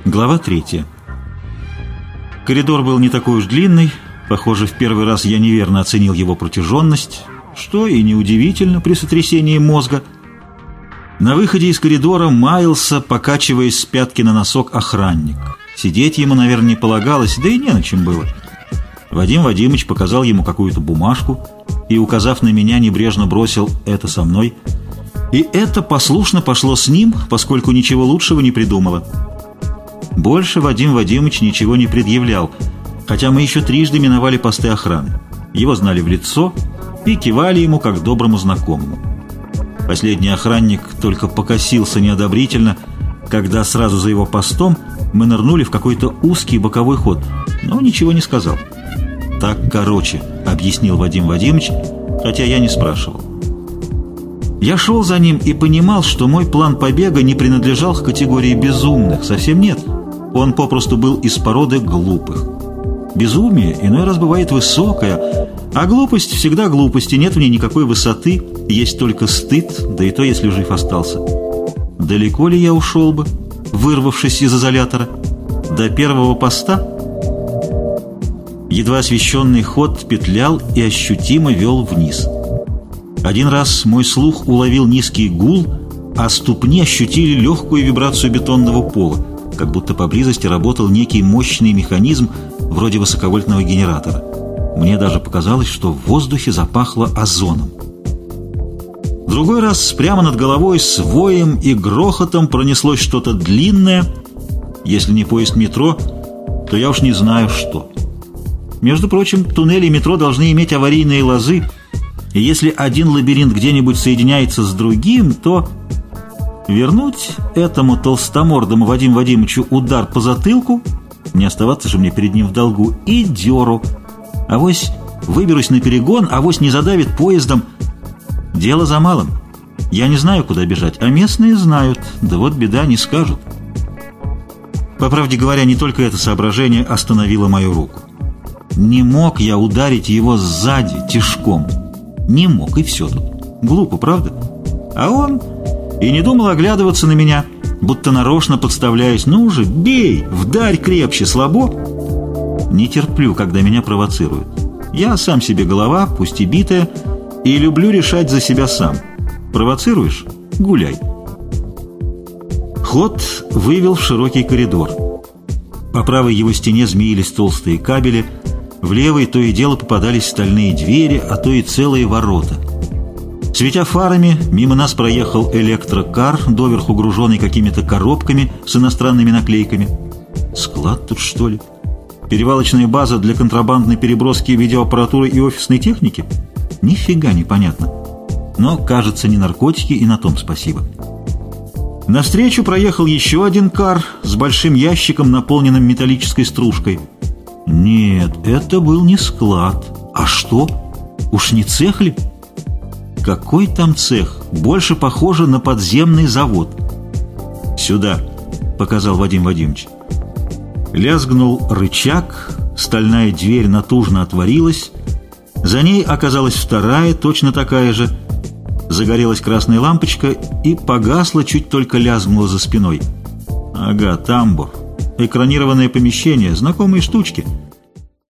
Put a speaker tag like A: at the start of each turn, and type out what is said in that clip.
A: Глава 3. Коридор был не такой уж длинный. Похоже, в первый раз я неверно оценил его протяженность, что и неудивительно при сотрясении мозга. На выходе из коридора маялся, покачиваясь с пятки на носок, охранник. Сидеть ему, наверное, не полагалось, да и не на чем было. Вадим Вадимыч показал ему какую-то бумажку и, указав на меня, небрежно бросил «это со мной». И это послушно пошло с ним, поскольку ничего лучшего не придумало. Больше Вадим Вадимыч ничего не предъявлял, хотя мы еще трижды миновали посты охраны. Его знали в лицо и кивали ему как доброму знакомому. Последний охранник только покосился неодобрительно, когда сразу за его постом мы нырнули в какой-то узкий боковой ход, но ничего не сказал. «Так короче», — объяснил Вадим Вадимыч, хотя я не спрашивал. Я шел за ним и понимал, что мой план побега не принадлежал к категории безумных, совсем нет. Он попросту был из породы глупых. Безумие иной раз бывает высокое, а глупость всегда глупость, и нет в ней никакой высоты, есть только стыд, да и то, если жив остался. Далеко ли я ушел бы, вырвавшись из изолятора? До первого поста? Едва освещенный ход петлял и ощутимо вел вниз. Один раз мой слух уловил низкий гул, а ступни ощутили легкую вибрацию бетонного пола, как будто поблизости работал некий мощный механизм вроде высоковольтного генератора. Мне даже показалось, что в воздухе запахло озоном. Другой раз прямо над головой с воем и грохотом пронеслось что-то длинное. Если не поезд метро, то я уж не знаю что. Между прочим, туннели метро должны иметь аварийные лозы, и если один лабиринт где-нибудь соединяется с другим, то вернуть этому толстомордому Вадиму Вадимовичу удар по затылку, не оставаться же мне перед ним в долгу, и дёру. Авось выберусь на перегон, авось не задавит поездом. Дело за малым. Я не знаю, куда бежать, а местные знают, да вот беда, не скажут. По правде говоря, не только это соображение остановило мою руку. Не мог я ударить его сзади, тишком. Не мог, и все тут. Глупо, правда? А он и не думал оглядываться на меня, будто нарочно подставляясь. «Ну же, бей, вдарь крепче, слабо!» Не терплю, когда меня провоцируют. Я сам себе голова, пусть и битая, и люблю решать за себя сам. Провоцируешь — гуляй. Ход вывел в широкий коридор. По правой его стене змеились толстые кабели, в левой то и дело попадались стальные двери, а то и целые ворота. Светя фарами, мимо нас проехал электрокар, доверху груженный какими-то коробками с иностранными наклейками. Склад тут, что ли? Перевалочная база для контрабандной переброски видеоаппаратуры и офисной техники? Нифига непонятно. Но, кажется, не наркотики, и на том спасибо. Навстречу проехал еще один кар с большим ящиком, наполненным металлической стружкой. Нет, это был не склад. А что? Уж не цех ли? Какой там цех? Больше похоже на подземный завод. «Сюда», — показал Вадим Вадимович. Лязгнул рычаг, стальная дверь натужно отворилась. За ней оказалась вторая, точно такая же. Загорелась красная лампочка и погасла, чуть только лязгнула за спиной. Ага, тамбур. Экранированное помещение, знакомые штучки.